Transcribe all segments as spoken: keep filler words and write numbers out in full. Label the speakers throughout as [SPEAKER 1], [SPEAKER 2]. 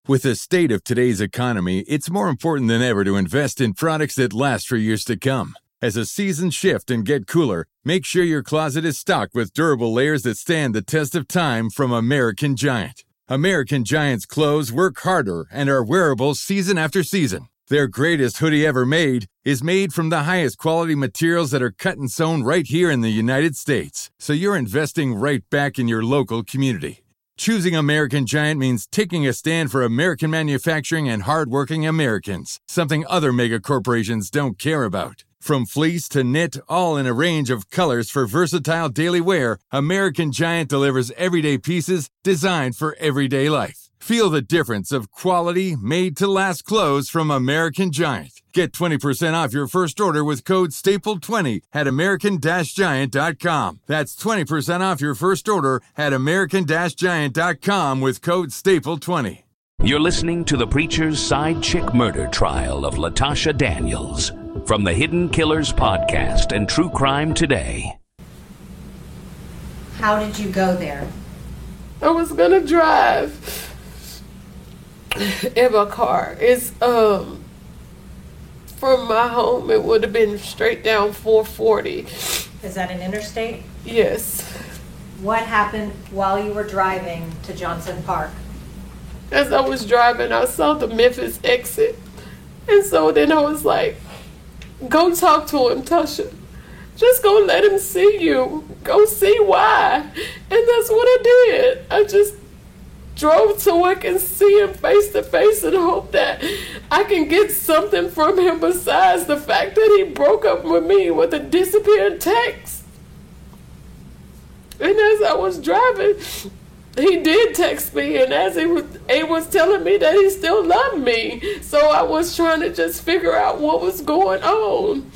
[SPEAKER 1] With the state of today's economy, it's more important than ever to invest in products that last for years to come. As the seasons shift and get cooler, make sure your closet is stocked with durable layers that stand the test of time from American Giant. American Giant's clothes work harder and are wearable season after season. Their greatest hoodie ever made is made from the highest quality materials that are cut and sewn right here in the United States. So you're investing right back in your local community. Choosing American Giant means taking a stand for American manufacturing and hardworking Americans, something other mega corporations don't care about. From fleece to knit, all in a range of colors for versatile daily wear, American Giant delivers everyday pieces designed for everyday life. Feel the difference of quality, made-to-last clothes from American Giant. Get twenty percent off your first order with code staple twenty at american giant dot com. That's twenty percent off your first order at american giant dot com with code staple twenty.
[SPEAKER 2] You're listening to the Preacher's Side Chick murder trial of Latasha Daniels from the Hidden Killers podcast and True Crime Today.
[SPEAKER 3] How did you go there?
[SPEAKER 4] I was gonna drive in my car. It's um from my home. It would have been straight down four forty.
[SPEAKER 3] Is that an interstate?
[SPEAKER 4] Yes.
[SPEAKER 3] What happened while you were driving to Johnson Park?
[SPEAKER 4] As I was driving, I saw the Memphis exit, and so then I was like, "Go talk to him, Tasha. Just go let him see you. Go see why." And that's what I did. I just drove so I can see him face to face and hope that I can get something from him besides the fact that he broke up with me with a disappearing text. And as I was driving, he did text me, and as he was, he was telling me that he still loved me. So I was trying to just figure out what was going on.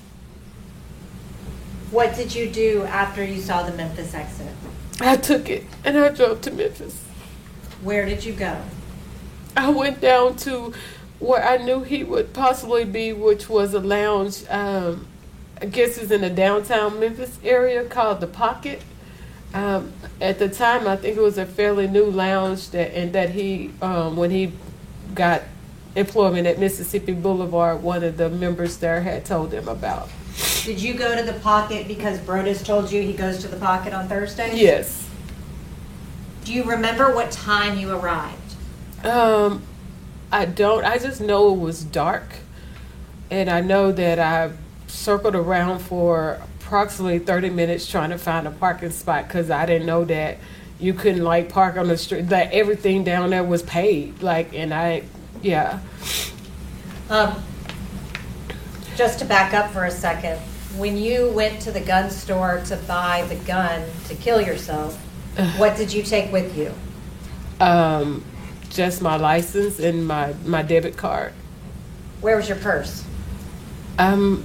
[SPEAKER 3] What did you do after you saw the Memphis exit?
[SPEAKER 4] I took it, and I drove to Memphis.
[SPEAKER 3] Where did you go?
[SPEAKER 4] I went down to where I knew he would possibly be, which was a lounge. Um, I guess it's in the downtown Memphis area called The Pocket. Um, at the time, I think it was a fairly new lounge that, and that he, um, when he got employment at Mississippi Boulevard, one of the members there had told him about.
[SPEAKER 3] Did you go to The Pocket because Brodus told you he goes to The Pocket on Thursdays?
[SPEAKER 4] Yes.
[SPEAKER 3] Do you remember what time you arrived?
[SPEAKER 4] Um, I don't. I just know it was dark, and I know that I circled around for approximately thirty minutes trying to find a parking spot because I didn't know that you couldn't like park on the street. That everything down there was paid. Like, and I, yeah.
[SPEAKER 3] Um, just to back up for a second, when you went to the gun store to buy the gun to kill yourself, what did you take with you?
[SPEAKER 4] Um, just my license and my, my debit card.
[SPEAKER 3] Where was your purse?
[SPEAKER 4] Um,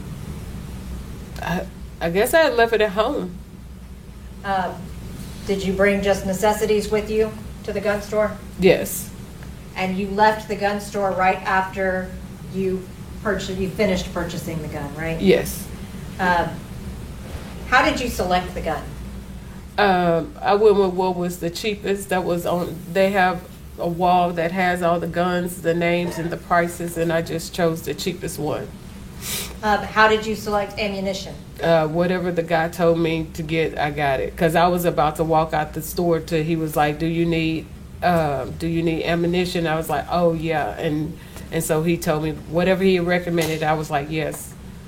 [SPEAKER 4] I, I guess I had left it at home.
[SPEAKER 3] Uh, did you bring just necessities with you to the gun store?
[SPEAKER 4] Yes.
[SPEAKER 3] And you left the gun store right after you purchased, you finished purchasing the gun, right?
[SPEAKER 4] Yes.
[SPEAKER 3] Um, how did you select the gun?
[SPEAKER 4] Um, I went with what was the cheapest. That was on. They have a wall that has all the guns, the names, and the prices, and I just chose the cheapest one.
[SPEAKER 3] Um, how did you select ammunition?
[SPEAKER 4] Uh, whatever the guy told me to get, I got it. Cause I was about to walk out the store to. He was like, "Do you need, uh, do you need ammunition?" I was like, "Oh yeah," and and so he told me whatever he recommended. I was like, "Yes."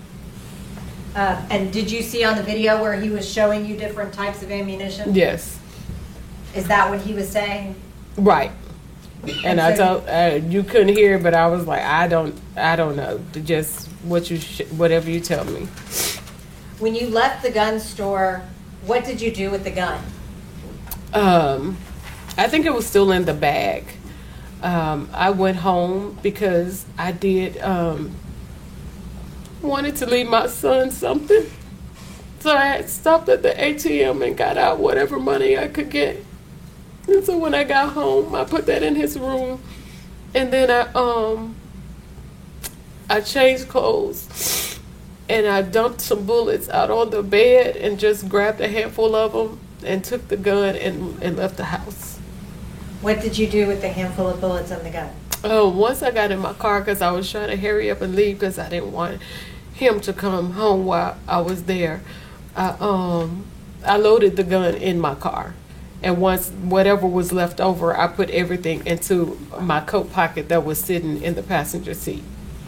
[SPEAKER 3] Uh, and did you see on the video where he was showing you different types of ammunition?
[SPEAKER 4] Yes.
[SPEAKER 3] Is that what he was saying?
[SPEAKER 4] Right. And, and I so told uh, you couldn't hear, but I was like, I don't, I don't know. Just what you, sh- whatever you tell me.
[SPEAKER 3] When you left the gun store, what did you do with the gun?
[SPEAKER 4] Um, I think it was still in the bag. Um, I went home because I did. Um, wanted to leave my son something, so I had stopped at the A T M and got out whatever money I could get. And so when I got home, I put that in his room, and then I um I changed clothes and I dumped some bullets out on the bed and just grabbed a handful of them and took the gun and, and left the house.
[SPEAKER 3] What did you do with the handful of bullets and the gun?
[SPEAKER 4] Oh, once I got in my car, because I was trying to hurry up and leave because I didn't want him to come home while I was there. I, um, I loaded the gun in my car. And once whatever was left over, I put everything into my coat pocket that was sitting in the passenger seat.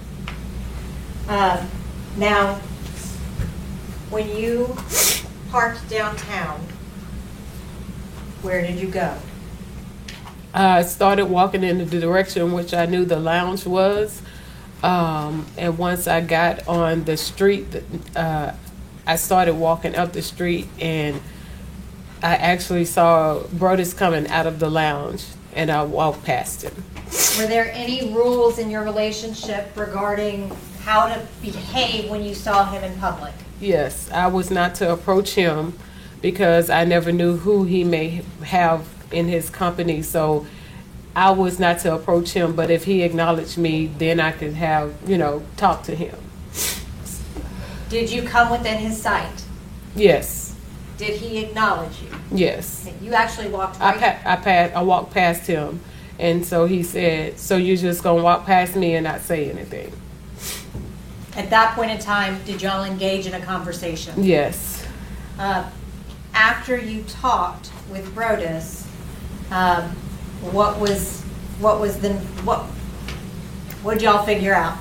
[SPEAKER 3] Uh, now, when you parked downtown, where did you go?
[SPEAKER 4] I started walking in the direction which I knew the lounge was. Um, and once I got on the street, uh, I started walking up the street, and I actually saw Brodus coming out of the lounge, and I walked past him.
[SPEAKER 3] Were there any rules in your relationship regarding how to behave when you saw him in public?
[SPEAKER 4] Yes, I was not to approach him because I never knew who he may have in his company, so I was not to approach him, but if he acknowledged me, then I could have, you know, talk to him.
[SPEAKER 3] Did you come within his sight?
[SPEAKER 4] Yes.
[SPEAKER 3] Did he acknowledge you?
[SPEAKER 4] Yes.
[SPEAKER 3] You actually walked
[SPEAKER 4] I
[SPEAKER 3] right...
[SPEAKER 4] pa- I, pa- I walked past him, and so he said, so you're just going to walk past me and not say anything?
[SPEAKER 3] At that point in time, did y'all engage in a conversation?
[SPEAKER 4] Yes.
[SPEAKER 3] Uh, after you talked with Brodus, um, what was what was the what what did y'all figure out?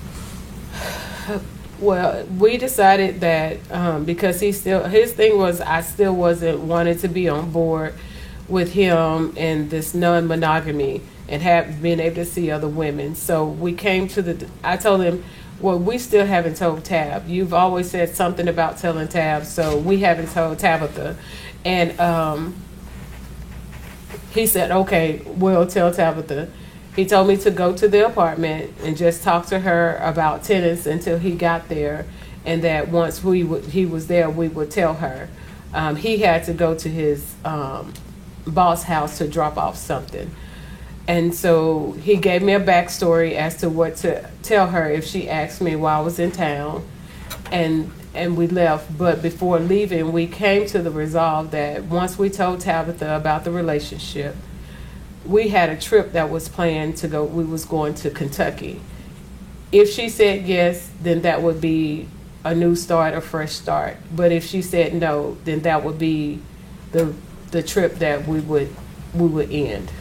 [SPEAKER 4] Well, we decided that um, because he still his thing was I still wasn't wanted to be on board with him and this non-monogamy and have been able to see other women. So we came to the. I told him, well, we still haven't told Tab. You've always said something about telling Tab, so we haven't told Tabitha. And um, he said, okay, we'll tell Tabitha. He told me to go to the apartment and just talk to her about tenants until he got there, and that once we would, he was there, we would tell her. Um, he had to go to his um, boss house to drop off something. And so he gave me a backstory as to what to tell her if she asked me while I was in town, and and we left. But before leaving, we came to the resolve that once we told Tabitha about the relationship, we had a trip that was planned to go. We was going to Kentucky. If she said yes, then that would be a new start, a fresh start. But if she said no, then that would be the the trip that we would we would end.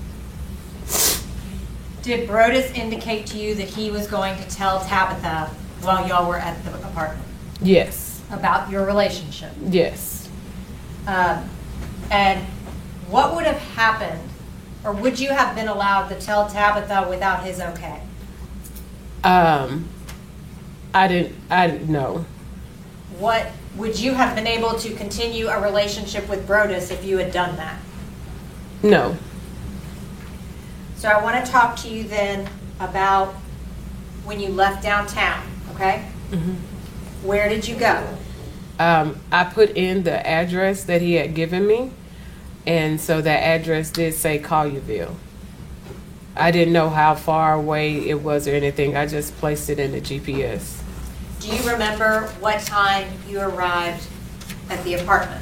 [SPEAKER 3] Did Brodus indicate to you that he was going to tell Tabitha while y'all were at the apartment?
[SPEAKER 4] Yes.
[SPEAKER 3] About your relationship?
[SPEAKER 4] Yes.
[SPEAKER 3] Um, and what would have happened, or would you have been allowed to tell Tabitha without his okay?
[SPEAKER 4] Um, I didn't, I didn't know.
[SPEAKER 3] What, would you have been able to continue a relationship with Brodus if you had done that?
[SPEAKER 4] No.
[SPEAKER 3] So I want to talk to you then about when you left downtown, okay?
[SPEAKER 4] Mm-hmm.
[SPEAKER 3] Where did you go?
[SPEAKER 4] Um, I put in the address that he had given me, and so that address did say Collierville. I didn't know how far away it was or anything. I just placed it in the G P S.
[SPEAKER 3] Do you remember what time you arrived at the apartment?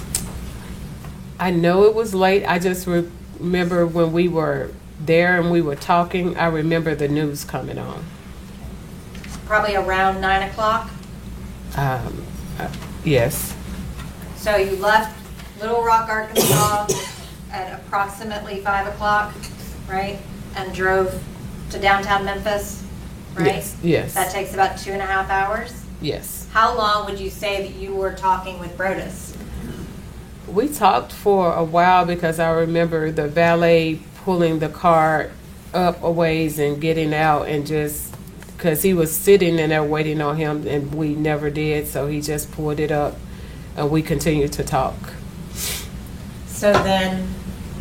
[SPEAKER 4] I know it was late. I just re- remember when we were there and we were talking, I remember the news coming on.
[SPEAKER 3] Probably around nine o'clock?
[SPEAKER 4] Um, uh, yes.
[SPEAKER 3] So you left Little Rock, Arkansas at approximately five o'clock, right? And drove to downtown Memphis, right?
[SPEAKER 4] Yes. Yes.
[SPEAKER 3] That takes about two and a half hours?
[SPEAKER 4] Yes.
[SPEAKER 3] How long would you say that you were talking with Brodus?
[SPEAKER 4] We talked for a while because I remember the valet pulling the car up a ways and getting out, and just because he was sitting in there waiting on him and we never did, so he just pulled it up and we continued to talk.
[SPEAKER 3] So then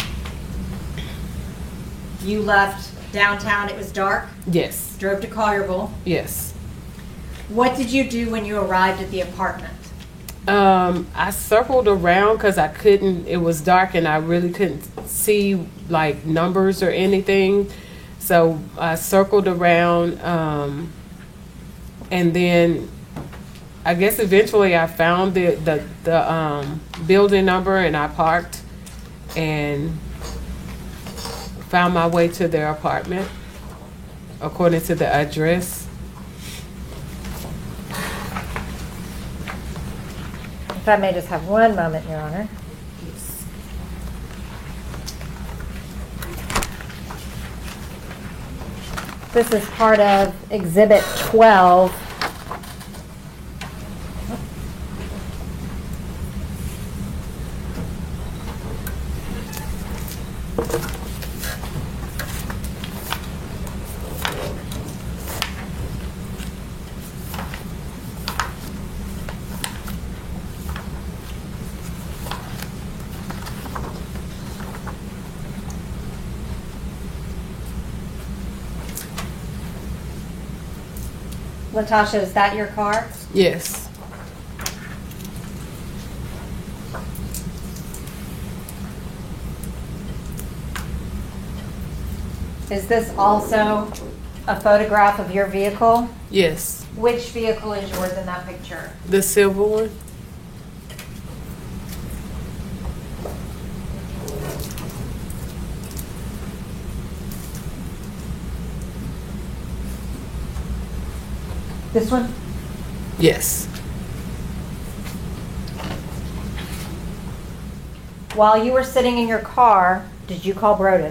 [SPEAKER 3] you left downtown, it was dark,
[SPEAKER 4] Yes.
[SPEAKER 3] drove to Collierville.
[SPEAKER 4] Yes.
[SPEAKER 3] What did you do when you arrived at the apartment?
[SPEAKER 4] Um, I circled around because I couldn't, it was dark and I really couldn't see like numbers or anything. So I circled around, um, and then I guess eventually I found the, the, the um, building number and I parked, and found my way to their apartment according to the address.
[SPEAKER 3] If I may just have one moment, Your Honor. This is part of Exhibit twelve. Latasha, is that your car?
[SPEAKER 4] Yes.
[SPEAKER 3] Is this also a photograph of your vehicle?
[SPEAKER 4] Yes.
[SPEAKER 3] Which vehicle is yours in that picture?
[SPEAKER 4] The silver one?
[SPEAKER 3] This one?
[SPEAKER 4] Yes.
[SPEAKER 3] While you were sitting in your car, did you call Brodus?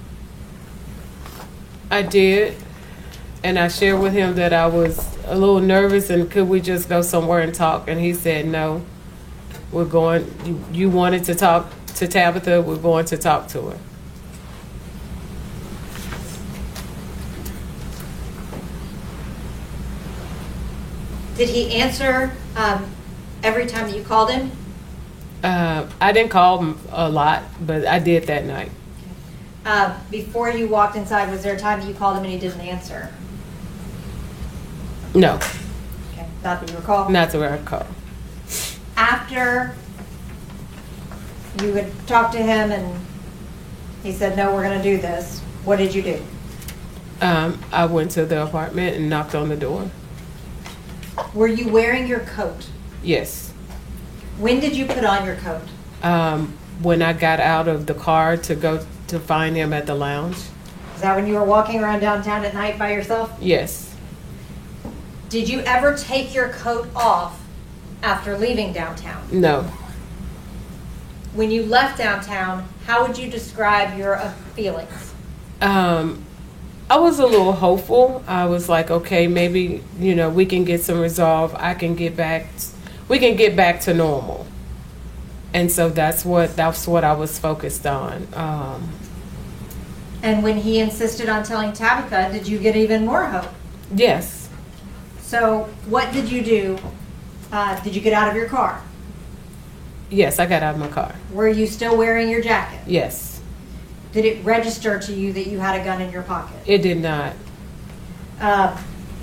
[SPEAKER 4] I did. And I shared with him that I was a little nervous and could we just go somewhere and talk? And he said, no, we're going, you, you wanted to talk to Tabitha, we're going to talk to her.
[SPEAKER 3] Did he answer um, every time that you called him?
[SPEAKER 4] Uh, I didn't call him a lot, but I did that night.
[SPEAKER 3] Uh, before you walked inside, was there a time that you called him and he didn't answer?
[SPEAKER 4] No,
[SPEAKER 3] Okay, not that you recall?
[SPEAKER 4] not the right call.
[SPEAKER 3] After you had talked to him and he said, no, we're going to do this, what did you do?
[SPEAKER 4] Um, I went to the apartment and knocked on the door.
[SPEAKER 3] Were you wearing your coat?
[SPEAKER 4] Yes.
[SPEAKER 3] When did you put on your coat?
[SPEAKER 4] Um, when I got out of the car to go to find him at the lounge.
[SPEAKER 3] Is that when you were walking around downtown at night by yourself?
[SPEAKER 4] Yes.
[SPEAKER 3] Did you ever take your coat off after leaving downtown?
[SPEAKER 4] No.
[SPEAKER 3] When you left downtown, how would you describe your uh, feelings?
[SPEAKER 4] Um, I was a little hopeful. I was like, okay, maybe, you know, we can get some resolve. I can get back, we can get back to normal. And so that's what, that's what I was focused on. Um,
[SPEAKER 3] And when he insisted on telling Tabitha, did you get even more hope?
[SPEAKER 4] yes.
[SPEAKER 3] So what did you do? Uh, did you get out of your car?
[SPEAKER 4] Yes, I got out of my car.
[SPEAKER 3] Were you still wearing your jacket?
[SPEAKER 4] Yes.
[SPEAKER 3] Did it register to you that you had a gun in your pocket?
[SPEAKER 4] It did not.
[SPEAKER 3] Uh,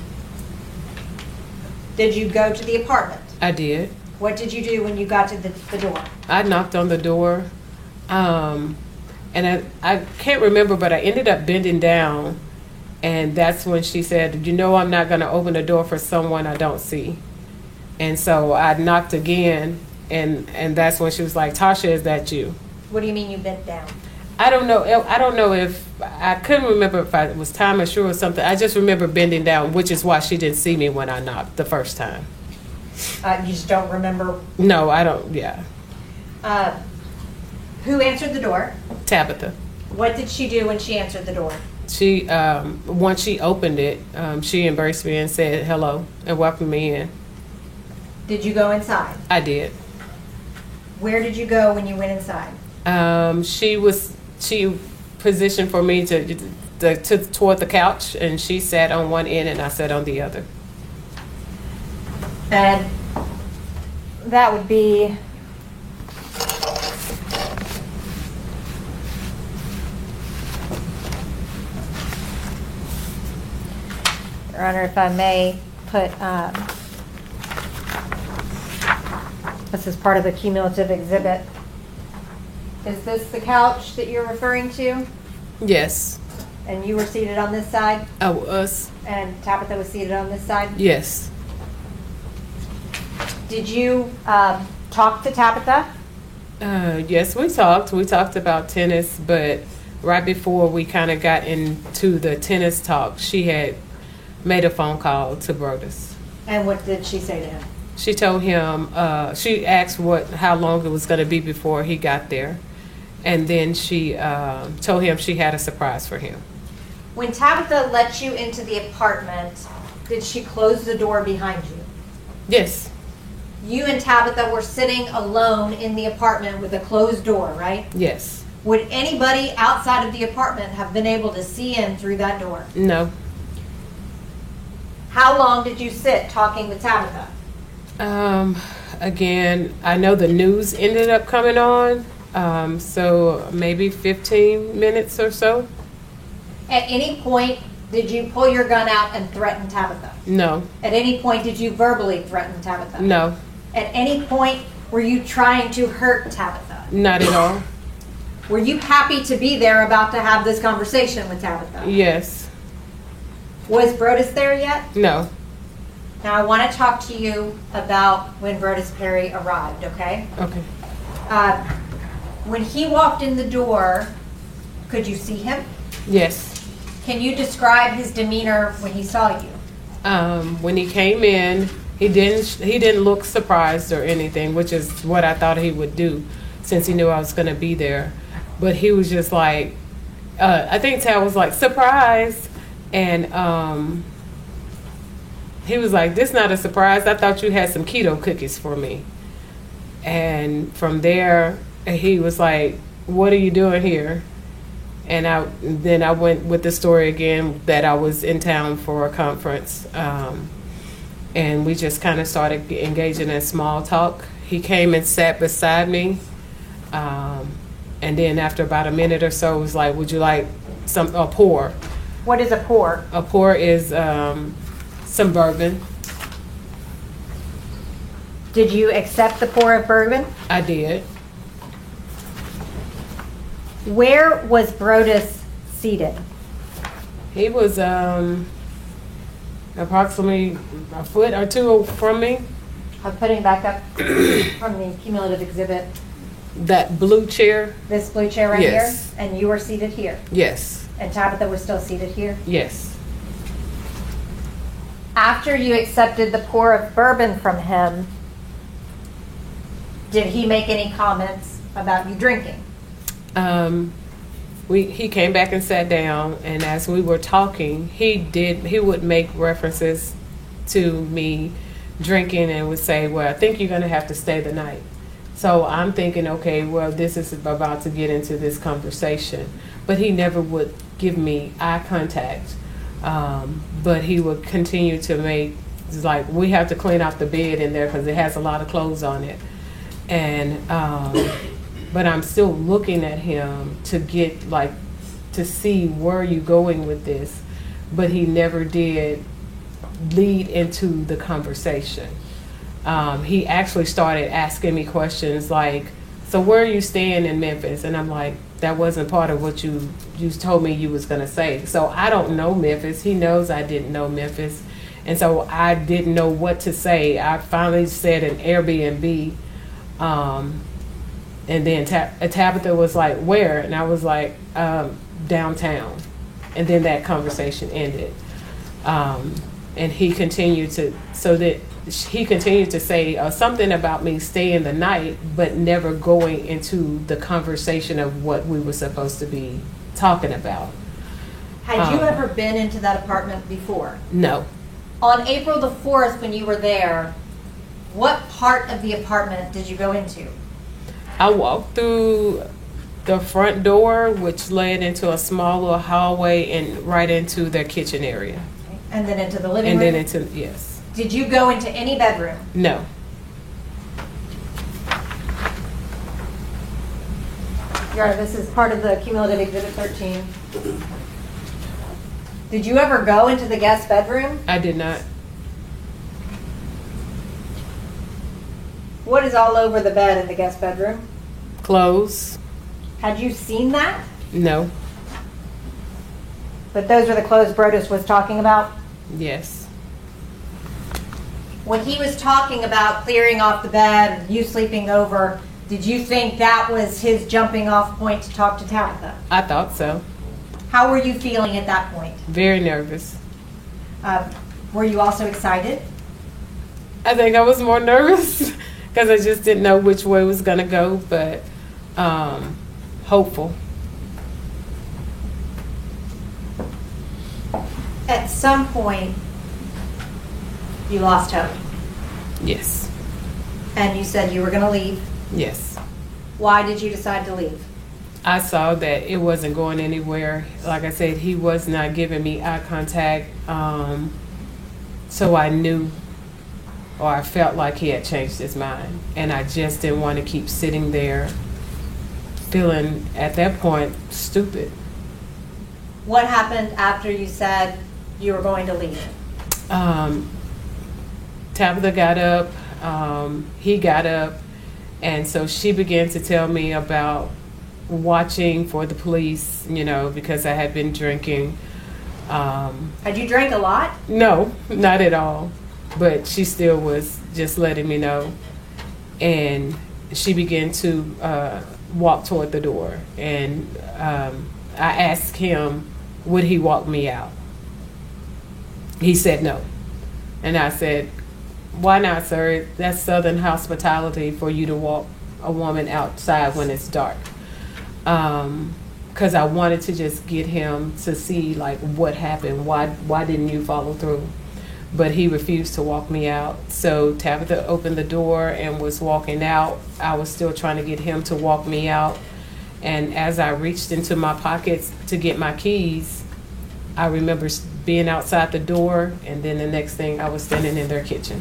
[SPEAKER 3] did you go to the apartment?
[SPEAKER 4] I did.
[SPEAKER 3] What did you do when you got to the, the door?
[SPEAKER 4] I knocked on the door. Um, and I, I can't remember, but I ended up bending down. And that's when she said, you know, I'm not going to open the door for someone I don't see. And so I knocked again. And, and that's when she was like, Tasha, is that you?
[SPEAKER 3] What do you mean you bent down?
[SPEAKER 4] I don't know. I don't know if I couldn't remember if I, it was time or sure or something. I just remember bending down, which is why she didn't see me when I knocked the first time.
[SPEAKER 3] Uh, you just don't remember?
[SPEAKER 4] No, I don't. Yeah.
[SPEAKER 3] Uh, who answered the door?
[SPEAKER 4] Tabitha.
[SPEAKER 3] What did she do when she answered the door?
[SPEAKER 4] She, um, once she opened it, um, she embraced me and said hello and welcomed me in.
[SPEAKER 3] Did you go inside?
[SPEAKER 4] I did.
[SPEAKER 3] Where did you go when you went inside?
[SPEAKER 4] Um, she was, she positioned for me to, to, to toward the couch, and she sat on one end and I sat on the other.
[SPEAKER 3] And that would be Your Honor, if I may put, um, this is part of the cumulative exhibit. Is this the couch that you're referring to?
[SPEAKER 4] Yes.
[SPEAKER 3] And you were seated on this side?
[SPEAKER 4] I was.
[SPEAKER 3] And Tabitha was seated on this side?
[SPEAKER 4] Yes.
[SPEAKER 3] Did you um, talk to Tabitha?
[SPEAKER 4] Uh, yes, we talked. We talked about tennis, but right before we kind of got into the tennis talk, she had made a phone call to Brodus.
[SPEAKER 3] And what did she say to him?
[SPEAKER 4] She told him, uh, she asked what how long it was going to be before he got there. And then she uh, told him she had a surprise for him.
[SPEAKER 3] When Tabitha let you into the apartment, did she close the door behind you?
[SPEAKER 4] Yes.
[SPEAKER 3] You and Tabitha were sitting alone in the apartment with a closed door, right?
[SPEAKER 4] Yes.
[SPEAKER 3] Would anybody outside of the apartment have been able to see in through that door?
[SPEAKER 4] No.
[SPEAKER 3] How long did you sit talking with Tabitha?
[SPEAKER 4] Um, again, I know the news ended up coming on, um, so maybe fifteen minutes or so.
[SPEAKER 3] At any point, did you pull your gun out and threaten Tabitha?
[SPEAKER 4] No.
[SPEAKER 3] At any point, did you verbally threaten Tabitha?
[SPEAKER 4] No.
[SPEAKER 3] At any point, were you trying to hurt Tabitha?
[SPEAKER 4] Not at all.
[SPEAKER 3] Were you happy to be there about to have this conversation with Tabitha?
[SPEAKER 4] Yes.
[SPEAKER 3] Was Brodus there yet?
[SPEAKER 4] No.
[SPEAKER 3] Now, I want to talk to you about when Brodus Perry arrived, okay?
[SPEAKER 4] Okay.
[SPEAKER 3] Uh, when he walked in the door, could you see him?
[SPEAKER 4] Yes.
[SPEAKER 3] Can you describe his demeanor when he saw you?
[SPEAKER 4] Um, when he came in, he didn't he didn't look surprised or anything, which is what I thought he would do, since he knew I was going to be there. But he was just like, uh, I think Tad was like, surprise, and um, he was like, this not a surprise. I thought you had some keto cookies for me. And from there, he was like, what are you doing here? And I then I went with the story again that I was in town for a conference. Um, and we just kind of started engaging in small talk. He came and sat beside me. Um, and then after about a minute or so, was like, would you like some a pour?
[SPEAKER 3] What is a pour?
[SPEAKER 4] A pour is um, some bourbon.
[SPEAKER 3] Did you accept the pour of bourbon?
[SPEAKER 4] I did.
[SPEAKER 3] Where was Brodus seated?
[SPEAKER 4] He was um, approximately a foot or two from me.
[SPEAKER 3] I'm putting back up from the cumulative exhibit.
[SPEAKER 4] That blue chair?
[SPEAKER 3] This blue chair right
[SPEAKER 4] Yes.
[SPEAKER 3] here? And you were seated here?
[SPEAKER 4] Yes.
[SPEAKER 3] And Tabitha was still seated here?
[SPEAKER 4] Yes.
[SPEAKER 3] After you accepted the pour of bourbon from him, did he make any comments about you drinking?
[SPEAKER 4] Um, we he came back and sat down, and as we were talking, he did he would make references to me drinking and would say, well, I think you're going to have to stay the night. So I'm thinking, okay, well, this is about to get into this conversation. But he never would give me eye contact. Um, but he would continue to make, it's like, we have to clean out the bed in there because it has a lot of clothes on it. And, um, but I'm still looking at him to get, like, to see where you going with this. But he never did lead into the conversation. Um, he actually started asking me questions like, so where are you staying in Memphis? And I'm like, that wasn't part of what you, you told me you was going to say. So I don't know Memphis. He knows I didn't know Memphis. And so I didn't know what to say. I finally said an Airbnb. Um, and then Tab- Tabitha was like, where? And I was like, um, downtown. And then that conversation ended. Um, and he continued to, so that he continued to say uh, something about me staying the night, but never going into the conversation of what we were supposed to be talking about.
[SPEAKER 3] Had you
[SPEAKER 4] Um,
[SPEAKER 3] ever been into that apartment before?
[SPEAKER 4] No.
[SPEAKER 3] On April the fourth, when you were there, what part of the apartment did you go into?
[SPEAKER 4] I walked through the front door, which led into a small little hallway and right into their kitchen area.
[SPEAKER 3] And then into the living
[SPEAKER 4] And
[SPEAKER 3] room?
[SPEAKER 4] then into, yes.
[SPEAKER 3] Did you go into any bedroom?
[SPEAKER 4] No.
[SPEAKER 3] Your Honor, this is part of the cumulative exhibit thirteen. Did you ever go into the guest bedroom?
[SPEAKER 4] I did not.
[SPEAKER 3] What is all over the bed in the guest bedroom?
[SPEAKER 4] Clothes?
[SPEAKER 3] Had you seen that?
[SPEAKER 4] No.
[SPEAKER 3] But those are the clothes Brodus was talking about?
[SPEAKER 4] Yes.
[SPEAKER 3] When he was talking about clearing off the bed and you sleeping over, Did you think that was his jumping off point to talk to Tabitha?
[SPEAKER 4] I thought so.
[SPEAKER 3] How were you feeling at that point?
[SPEAKER 4] Very nervous.
[SPEAKER 3] Uh, were you also excited?
[SPEAKER 4] I think I was more nervous because I just didn't know which way it was going to go, but um, hopeful.
[SPEAKER 3] At some point, you lost hope.
[SPEAKER 4] Yes.
[SPEAKER 3] And you said you were going to leave.
[SPEAKER 4] Yes.
[SPEAKER 3] Why did you decide to leave?
[SPEAKER 4] I saw that it wasn't going anywhere. Like I said, he was not giving me eye contact. Um, so I knew, or I felt like he had changed his mind. And I just didn't want to keep sitting there feeling, at that point, stupid.
[SPEAKER 3] What happened after you said you were going to leave?
[SPEAKER 4] Um, Tabitha got up. Um, he got up. And so she began to tell me about watching for the police, you know, because I had been drinking. Um,
[SPEAKER 3] had you drank a lot?
[SPEAKER 4] No, not at all. But she still was just letting me know. And she began to uh, walk toward the door. And um, I asked him, would he walk me out? He said no. And I said, why not, sir? That's Southern hospitality for you to walk a woman outside when it's dark. Um, because I wanted to just get him to see, like, what happened. Why why didn't you follow through? But he refused to walk me out. So Tabitha opened the door and was walking out. I was still trying to get him to walk me out. And as I reached into my pockets to get my keys, I remember being outside the door, and then the next thing I was standing in their kitchen.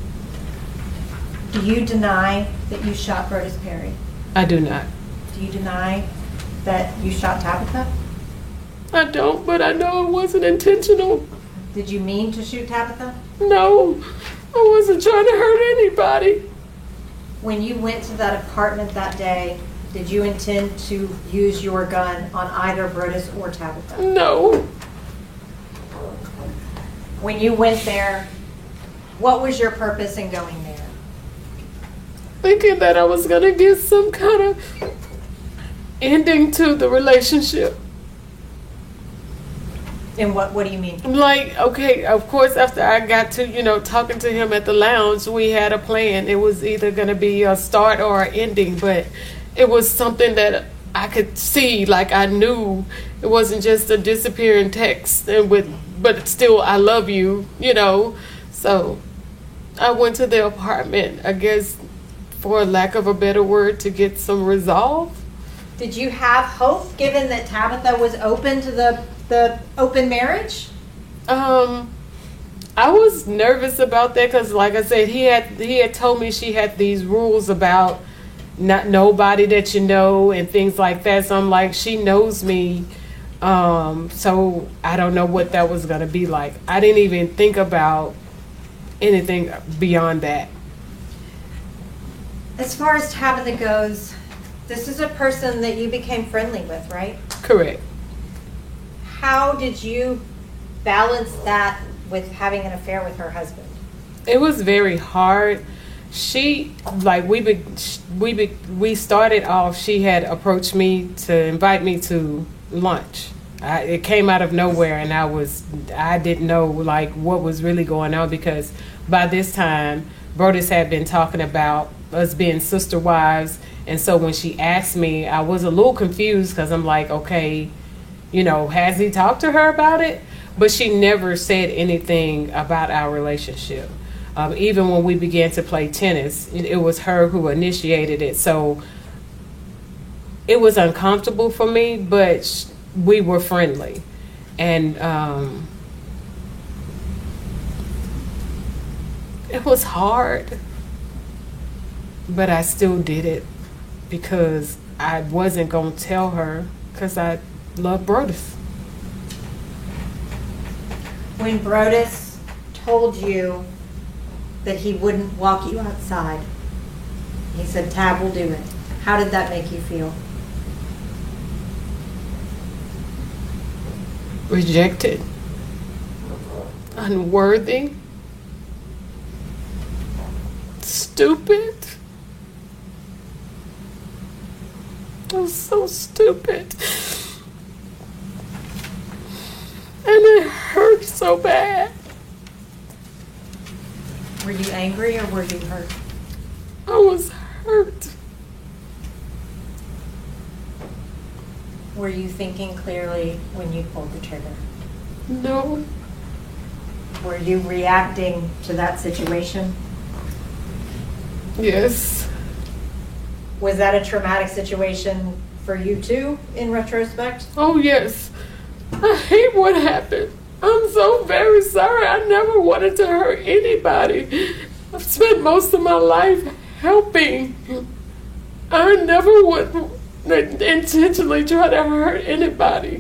[SPEAKER 3] Do you deny that you shot Brodus Perry?
[SPEAKER 4] I do not.
[SPEAKER 3] Do you deny that you shot Tabitha?
[SPEAKER 4] I don't, but I know it wasn't intentional.
[SPEAKER 3] Did you mean to shoot Tabitha?
[SPEAKER 4] No, I wasn't trying to hurt anybody.
[SPEAKER 3] When you went to that apartment that day, did you intend to use your gun on either Brodus or Tabitha?
[SPEAKER 4] No.
[SPEAKER 3] When you went there, what was your purpose in going there?
[SPEAKER 4] Thinking that I was going to get some kind of ending to the relationship.
[SPEAKER 3] And what, what do you mean?
[SPEAKER 4] Like, okay, of course, after I got to, you know, talking to him at the lounge, we had a plan. It was either going to be a start or an ending, but it was something that I could see, like I knew it wasn't just a disappearing text, and with, but still, I love you, you know. So I went to the apartment, I guess, for lack of a better word, to get some resolve.
[SPEAKER 3] Did you have hope, given that Tabitha was open to the, the open marriage?
[SPEAKER 4] Um, I was nervous about that because, like I said, he had he had told me she had these rules about not nobody that you know and things like that. So I'm like, she knows me. Um, so I don't know what that was going to be like. I didn't even think about anything beyond that.
[SPEAKER 3] As far as Tabitha goes, this is a person that you became friendly with, right?
[SPEAKER 4] Correct.
[SPEAKER 3] How did you balance that with having an affair with her husband?
[SPEAKER 4] It was very hard. She, like, we be, we be, we started off, she had approached me to invite me to lunch. I, it came out of nowhere, and I was, I didn't know, like, what was really going on, because by this time, Brodus had been talking about us being sister wives. And so when she asked me, I was a little confused because I'm like, okay, you know, has he talked to her about it? But she never said anything about our relationship. Um, even when we began to play tennis, it, it was her who initiated it. So it was uncomfortable for me, but sh- we were friendly. And um, it was hard, but I still did it because I wasn't going to tell her because I love Brodus.
[SPEAKER 3] When Brodus told you that he wouldn't walk you outside, he said, Tab will do it. How did that make you feel?
[SPEAKER 4] Rejected. Unworthy. Stupid. I was so stupid. And it hurt so bad.
[SPEAKER 3] Were you angry or were you hurt?
[SPEAKER 4] I was hurt.
[SPEAKER 3] Were you thinking clearly when you pulled the trigger?
[SPEAKER 4] No.
[SPEAKER 3] Were you reacting to that situation?
[SPEAKER 4] Yes.
[SPEAKER 3] Was that a traumatic situation for you too, in retrospect?
[SPEAKER 4] Oh, yes. I hate what happened. I'm so very sorry. I never wanted to hurt anybody. I've spent most of my life helping. I never would intentionally try to hurt anybody.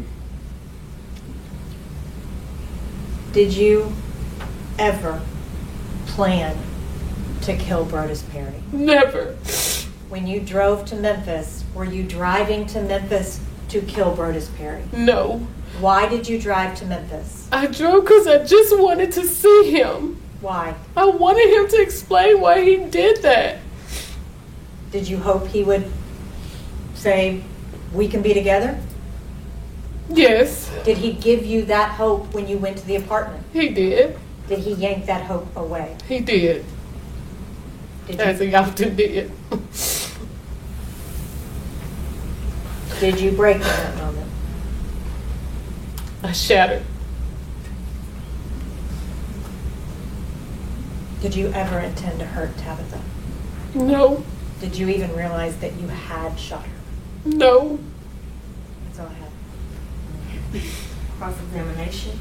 [SPEAKER 3] Did you ever plan to kill Brodus Perry?
[SPEAKER 4] Never.
[SPEAKER 3] When you drove to Memphis, were you driving to Memphis to kill Brodus Perry?
[SPEAKER 4] No.
[SPEAKER 3] Why did you drive to Memphis?
[SPEAKER 4] I drove because I just wanted to see him.
[SPEAKER 3] Why?
[SPEAKER 4] I wanted him to explain why he did that.
[SPEAKER 3] Did you hope he would say, we can be together?
[SPEAKER 4] Yes.
[SPEAKER 3] Did he give you that hope when you went to the apartment?
[SPEAKER 4] He did.
[SPEAKER 3] Did he yank that hope away?
[SPEAKER 4] He did.
[SPEAKER 3] Did
[SPEAKER 4] As
[SPEAKER 3] you,
[SPEAKER 4] he often did.
[SPEAKER 3] did you break in that moment?
[SPEAKER 4] I shattered.
[SPEAKER 3] Did you ever intend to hurt Tabitha?
[SPEAKER 4] No.
[SPEAKER 3] Did you even realize that you had shot her?
[SPEAKER 4] No.
[SPEAKER 3] That's all I have. Cross-examination.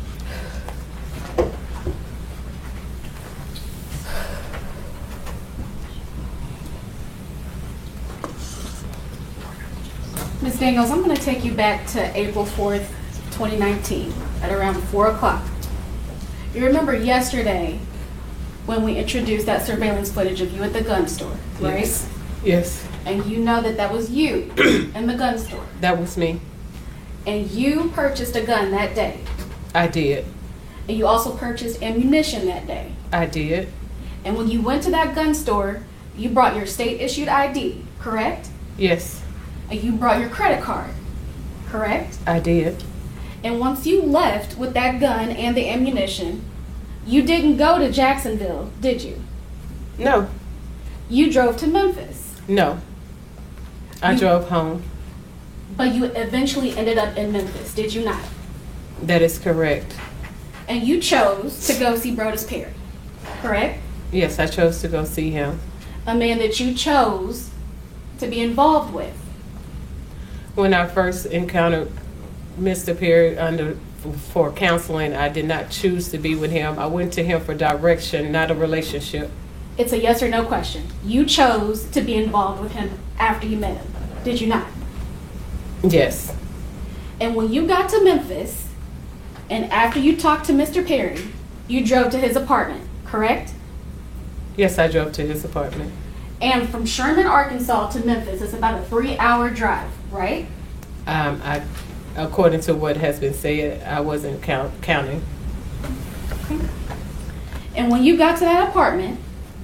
[SPEAKER 5] Miz Daniels, I'm going to take you back to April fourth, twenty nineteen at around four o'clock. You remember yesterday when we introduced that surveillance footage of you at the gun store, right?
[SPEAKER 4] Yes. Yes.
[SPEAKER 5] And you know that that was you in the gun store.
[SPEAKER 4] That was me.
[SPEAKER 5] And you purchased a gun that day.
[SPEAKER 4] I did.
[SPEAKER 5] And you also purchased ammunition that day.
[SPEAKER 4] I did.
[SPEAKER 5] And when you went to that gun store, you brought your state-issued I D, correct?
[SPEAKER 4] Yes.
[SPEAKER 5] And you brought your credit card, correct?
[SPEAKER 4] I did.
[SPEAKER 5] And once you left with that gun and the ammunition, you didn't go to Jacksonville, did you?
[SPEAKER 4] No.
[SPEAKER 5] You drove to Memphis.
[SPEAKER 4] No. I
[SPEAKER 5] You-
[SPEAKER 4] drove home.
[SPEAKER 5] But you eventually ended up in Memphis, did you not?
[SPEAKER 4] That is correct.
[SPEAKER 5] And you chose to go see Brodus Perry, correct?
[SPEAKER 4] Yes, I chose to go see him.
[SPEAKER 5] A man that you chose to be involved with.
[SPEAKER 4] When I first encountered Mister Perry under for counseling, I did not choose to be with him. I went to him for direction, not a relationship.
[SPEAKER 5] It's a yes or no question. You chose to be involved with him after you met him, did you not?
[SPEAKER 4] Yes.
[SPEAKER 5] And when you got to Memphis, and after you talked to Mister Perry, you drove to his apartment, correct?
[SPEAKER 4] Yes, I drove to his apartment.
[SPEAKER 5] And from Sherman, Arkansas to Memphis, it's about a three-hour drive, right?
[SPEAKER 4] Um, I, according to what has been said, I wasn't count, counting.
[SPEAKER 5] Okay. And when you got to that apartment,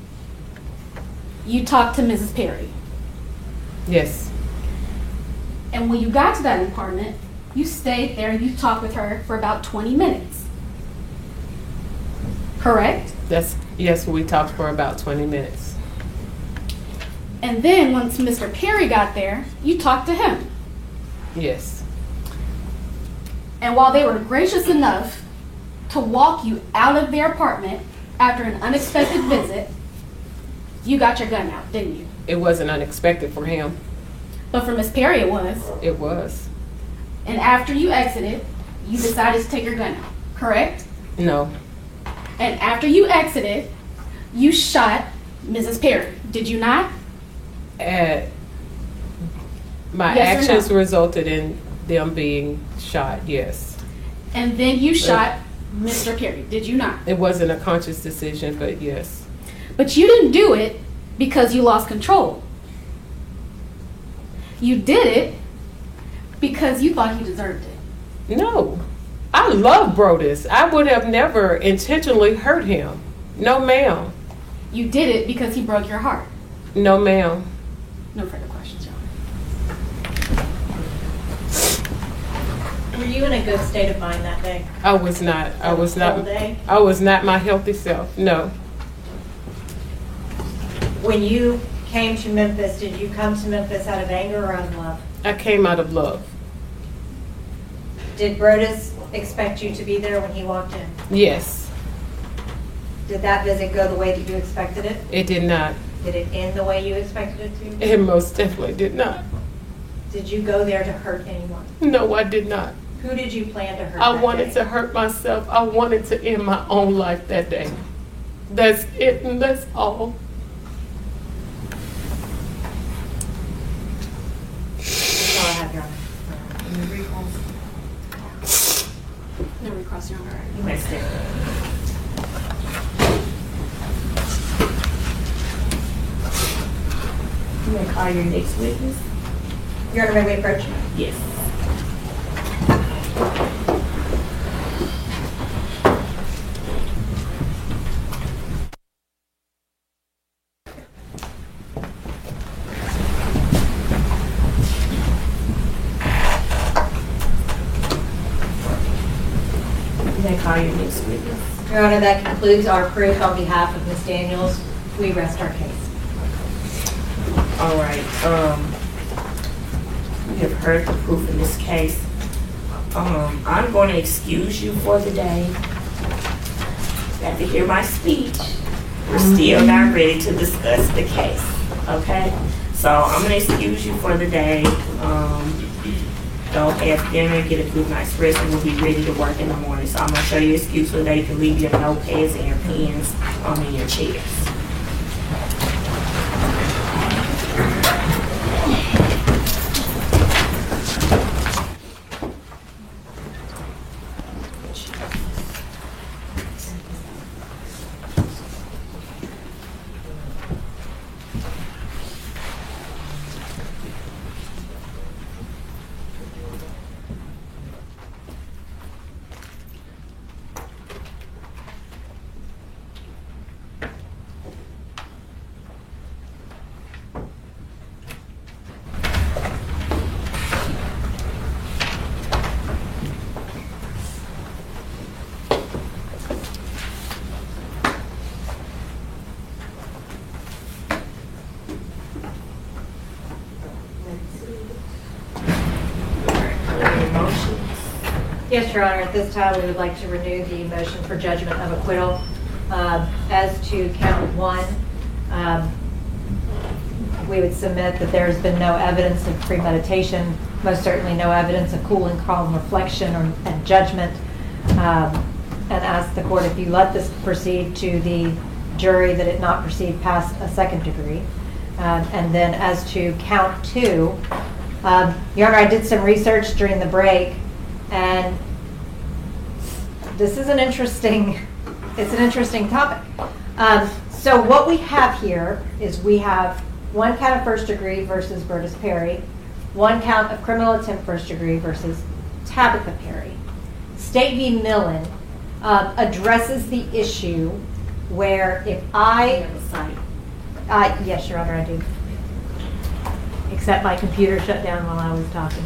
[SPEAKER 5] you talked to Missus Perry.
[SPEAKER 4] Yes.
[SPEAKER 5] And when you got to that apartment, you stayed there and you talked with her for about twenty minutes. Correct?
[SPEAKER 4] That's yes. We talked for about twenty minutes.
[SPEAKER 5] And then once Mister Perry got there, you talked to him.
[SPEAKER 4] Yes.
[SPEAKER 5] And while they were gracious enough to walk you out of their apartment after an unexpected visit, you got your gun out, didn't you?
[SPEAKER 4] It wasn't unexpected for him.
[SPEAKER 5] But for Miss Perry, it was.
[SPEAKER 4] It was.
[SPEAKER 5] And after you exited, you decided to take your gun out, correct?
[SPEAKER 4] No.
[SPEAKER 5] And after you exited, you shot Missus Perry, did you not?
[SPEAKER 4] Uh, my
[SPEAKER 5] Yes or
[SPEAKER 4] actions
[SPEAKER 5] no?
[SPEAKER 4] resulted in them being shot. Yes.
[SPEAKER 5] And then you shot Mister Perry, did you not?
[SPEAKER 4] It wasn't a conscious decision, but yes.
[SPEAKER 5] But you didn't do it because you lost control. You did it because you thought he deserved it.
[SPEAKER 4] No. I love Brodus. I would have never intentionally hurt him. No, ma'am.
[SPEAKER 5] You did it because he broke your heart.
[SPEAKER 4] No, ma'am.
[SPEAKER 5] No further questions, Your Honor.
[SPEAKER 3] Were you in a good state of mind that day?
[SPEAKER 4] I was not. I was not.
[SPEAKER 3] All day?
[SPEAKER 4] I was not my healthy self. No.
[SPEAKER 3] When you came to Memphis, did you come to Memphis out of anger or out of love?
[SPEAKER 4] I came out of love.
[SPEAKER 3] Did Brodus expect you to be there when he walked in?
[SPEAKER 4] Yes.
[SPEAKER 3] Did that visit go the way that you expected it?
[SPEAKER 4] It did not.
[SPEAKER 3] Did it end the way you expected it to?
[SPEAKER 4] It most definitely did not.
[SPEAKER 3] Did you go there to hurt anyone?
[SPEAKER 4] No, I did not.
[SPEAKER 3] Who did you plan to hurt
[SPEAKER 4] I
[SPEAKER 3] that
[SPEAKER 4] wanted
[SPEAKER 3] day?
[SPEAKER 4] to hurt myself. I wanted to end my own life that day. That's it, and that's all.
[SPEAKER 3] That's all I have, Your Honor.
[SPEAKER 5] No recross, Your Honor.
[SPEAKER 3] You may stay.
[SPEAKER 6] You may call your next witness.
[SPEAKER 3] Your Honor, may we approach?
[SPEAKER 6] Yes. You may call your next witness.
[SPEAKER 3] Your Honor, that concludes our proof on behalf of Miz Daniels. We rest our case.
[SPEAKER 6] All right, um, we have heard the proof in this case. Um, I'm going to excuse you for the day. You have to hear my speech. We're still not ready to discuss the case, okay? So I'm going to excuse you for the day. Um, go have dinner, get a good night's rest, and we'll be ready to work in the morning. So I'm going to show you an excuse so that you can leave your notepads and your pens um, in your chairs.
[SPEAKER 3] Yes, Your Honor, at this time, we would like to renew the motion for judgment of acquittal. Uh, As to count one, um, we would submit that there has been no evidence of premeditation, most certainly no evidence of cool and calm reflection or and judgment. Um, And ask the court if you let this proceed to the jury that it not proceed past a second degree. Um, And then as to count two, um, Your Honor, I did some research during the break, and this is an interesting, it's an interesting topic. Um, so what we have here is we have one count of first degree versus Brodus Perry, one count of criminal attempt first degree versus Tabitha Perry. State v. Millen uh, addresses the issue where if I, uh, yes, Your Honor, I do. Except my computer shut down while I was talking.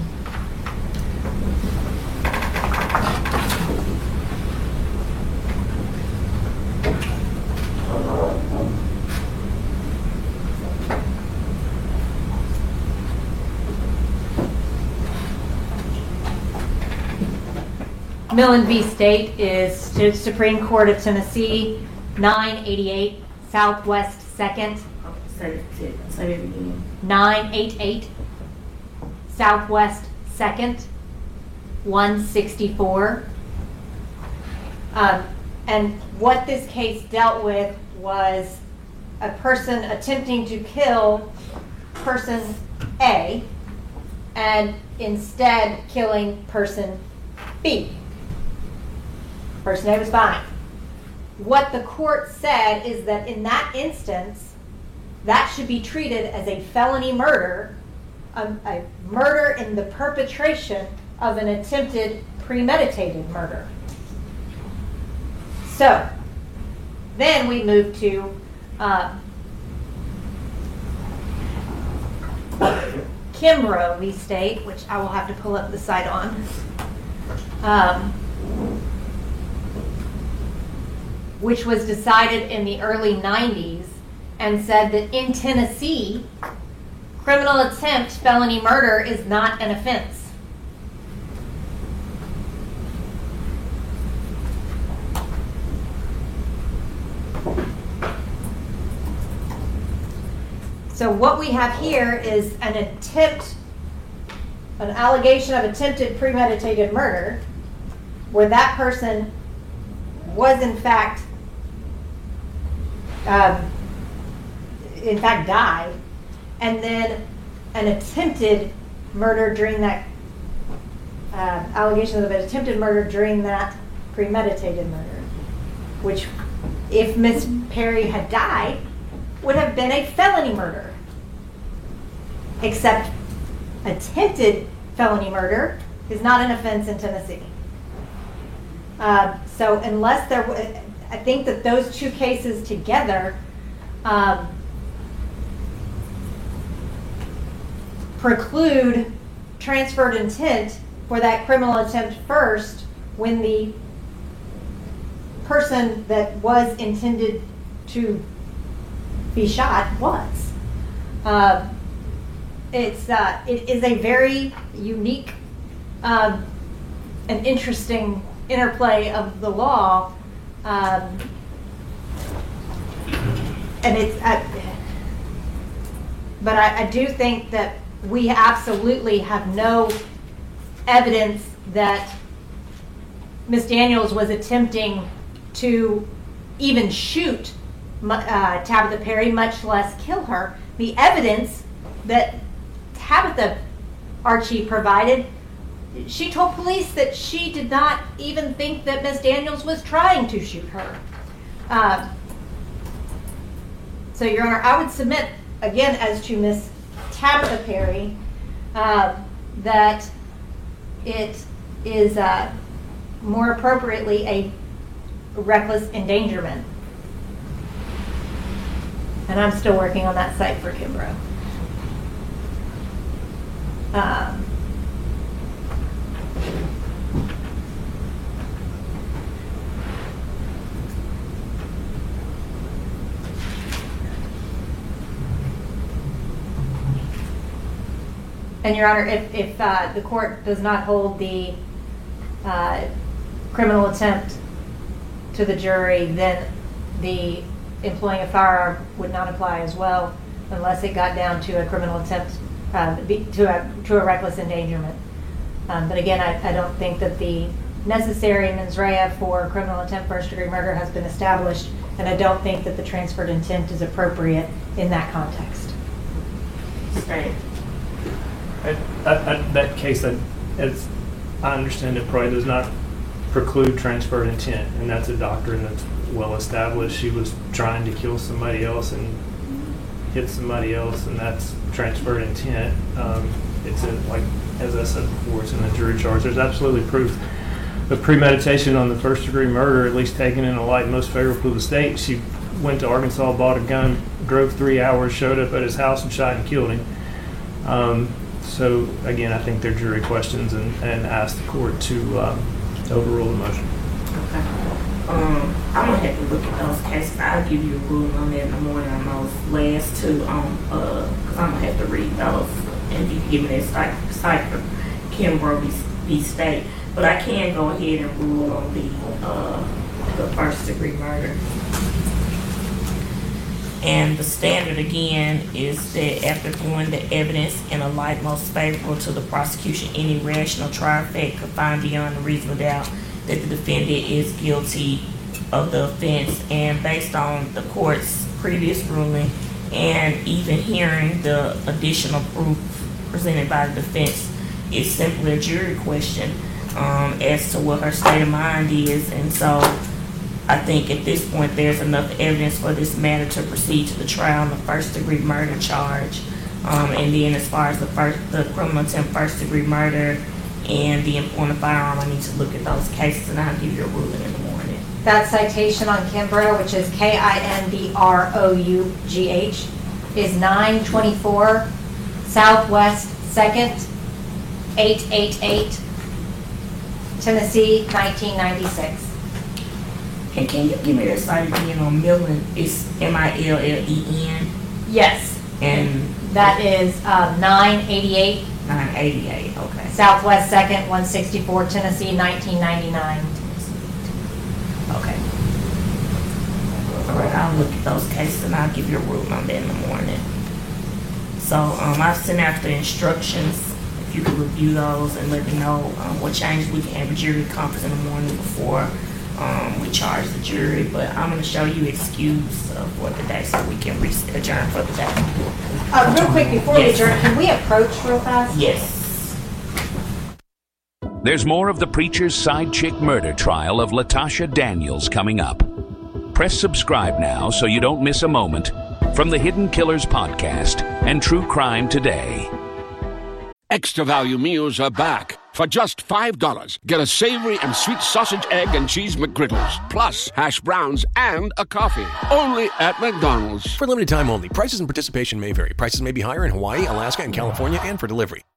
[SPEAKER 3] Millen v. State is to Supreme Court of Tennessee, nine eighty-eight Southwest second.
[SPEAKER 6] Say it, say it again.
[SPEAKER 3] nine eighty-eight Southwest second, one sixty-four. Um, and what this case dealt with was a person attempting to kill person A and instead killing person B. Person A was fine. What the court said is that in that instance, that should be treated as a felony murder, a, a murder in the perpetration of an attempted premeditated murder. So, then we move to uh, Kimbrough v. State, which I will have to pull up the site on. um, which was decided in the early nineties, and said that in Tennessee, criminal attempt felony murder is not an offense. So what we have here is an attempt, an allegation of attempted premeditated murder, where that person was in fact, um, in fact died, and then an attempted murder during that, uh, allegation of an attempted murder during that premeditated murder, which, if Miss Perry had died, would have been a felony murder. Except attempted felony murder is not an offense in Tennessee. Uh, so unless there, w- I think that those two cases together um, preclude transferred intent for that criminal attempt first, when the person that was intended to be shot was. Uh, it's uh, it is a very unique um, and interesting interplay of the law, um, and it's. Uh, but I, I do think that we absolutely have no evidence that Miss Daniels was attempting to even shoot uh, Tabitha Perry, much less kill her. The evidence that Tabitha Archie provided, she told police that she did not even think that Miss Daniels was trying to shoot her. Uh, so, Your Honor, I would submit, again, as to Miss Tabitha Perry, uh, that it is uh, more appropriately a reckless endangerment. And I'm still working on that site for Kimbrough. Um, and Your Honor, if, if uh, the court does not hold the uh, criminal attempt to the jury, then the employing a firearm would not apply as well, unless it got down to a criminal attempt, uh, to a to a reckless endangerment. Um, but again, I, I don't think that the necessary mens rea for criminal attempt first degree murder has been established, and I don't think that the transferred intent is appropriate in that context.
[SPEAKER 6] Right.
[SPEAKER 7] I, I, I, that case, that, as I understand it, probably does not preclude transferred intent, and that's a doctrine that's well established. She was trying to kill somebody else and hit somebody else, and that's transferred intent. Um, it's in, like, as I said before, it's in the jury charge. There's absolutely proof of premeditation on the first degree murder, at least taken in a light most favorable to the state. She went to Arkansas, bought a gun, drove three hours, showed up at his house and shot and killed him. Um, so again, I think they're jury questions, and, and ask the court to um, overrule the motion.
[SPEAKER 6] Okay. Um, I'm gonna have to look at those cases. I'll give you a ruling on that in the morning on those last two, um, uh, cause I'm gonna have to read those, and you can give me that cipher, cipher Kimbrough v. v. State. But I can go ahead and rule on the, uh, the first degree murder. And the standard again is that after viewing the evidence in a light most favorable to the prosecution, any rational trial fact could find beyond a reasonable doubt that the defendant is guilty of the offense. And based on the court's previous ruling and even hearing the additional proof presented by the defense, it's simply a jury question um, as to what her state of mind is. And so I think at this point there's enough evidence for this matter to proceed to the trial on the first degree murder charge. Um, and then as far as the first, the criminal attempt first degree murder and the employing a firearm, I need to look at those cases, and I'll give you a ruling in the morning.
[SPEAKER 3] That citation on Kimbrough, which is K I N B R O U G H, is nine twenty-four Southwest second, eight eighty-eight, Tennessee, nineteen ninety-six.
[SPEAKER 6] And can you give me the site again on Millen? It's M I L L E N
[SPEAKER 3] Yes,
[SPEAKER 6] and
[SPEAKER 3] that is uh, nine eighty-eight
[SPEAKER 6] nine eighty-eight, okay.
[SPEAKER 3] Southwest second, one sixty-four, Tennessee, nineteen ninety-nine.
[SPEAKER 6] Okay. All right, I'll look at those cases and I'll give you a room on that in the morning. So um, I've sent out the instructions. If you could review those and let me know um, what changes we can have a jury conference in the morning before um, we charge the jury. But I'm going to show you excuse uh, for the day so we can re- adjourn for the day.
[SPEAKER 3] Uh, real quick, before we
[SPEAKER 6] Yes.
[SPEAKER 3] adjourn, can we approach real fast?
[SPEAKER 6] Yes.
[SPEAKER 2] There's more of the Preacher's Side Chick murder trial of Latasha Daniels coming up. Press subscribe now so you don't miss a moment from the Hidden Killers podcast and True Crime Today.
[SPEAKER 8] Extra value meals are back. For just five dollars, get a savory and sweet sausage, egg, and cheese McGriddles, plus hash browns and a coffee. Only at McDonald's.
[SPEAKER 9] For limited time only. Prices and participation may vary. Prices may be higher in Hawaii, Alaska, and California, and for delivery.